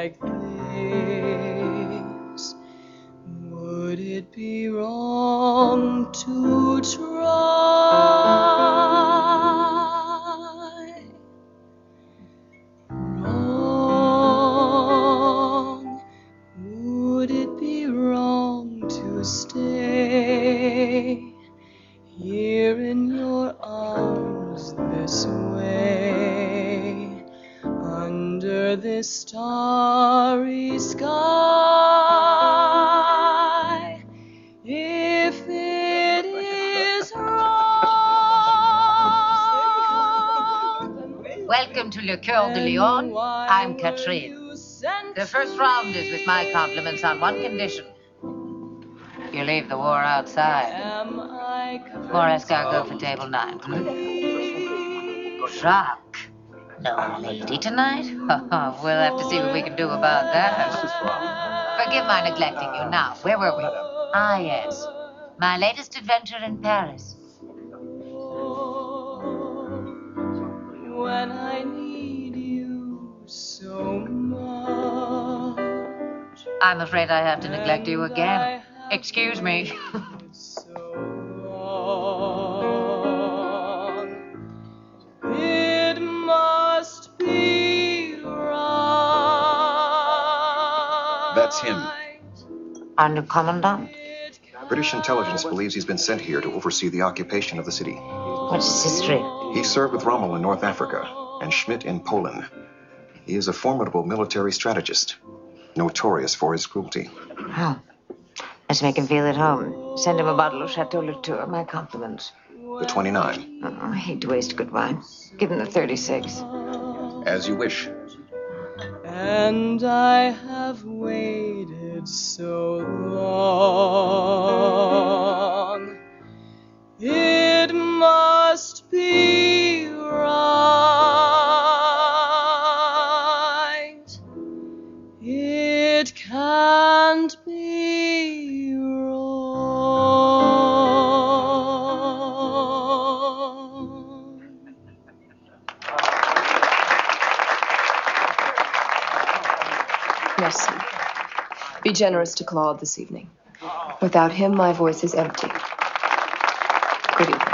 like this? Would it be wrong to try? Wrong. Would it be wrong to stay here in your arms this way, under this starry sky? If it is wrong, Welcome to Le Coeur de Lion. I'm Catherine. The first round is with my compliments on one condition. You leave the war outside. More escargot for table 9. Jacques, no lady tonight? We'll have to see what we can do about that. Forgive my neglecting you. Now, where were we? Ah, yes. My latest adventure in Paris. When I need you so much, I'm afraid I have to neglect you again. Excuse me. It must be right. That's him. Our new commandant? British intelligence believes he's been sent here to oversee the occupation of the city. What's his history? He served with Rommel in North Africa and Schmidt in Poland. He is a formidable military strategist, notorious for his cruelty. Oh. Let's make him feel at home. Send him a bottle of Chateau Latour. My compliments. The 29. Oh, I hate to waste good wine. Give him the 36. As you wish. And I have waited so long. It must be right. It can't be wrong. Merci. Be generous to Claude this evening. Without him, my voice is empty. Good evening.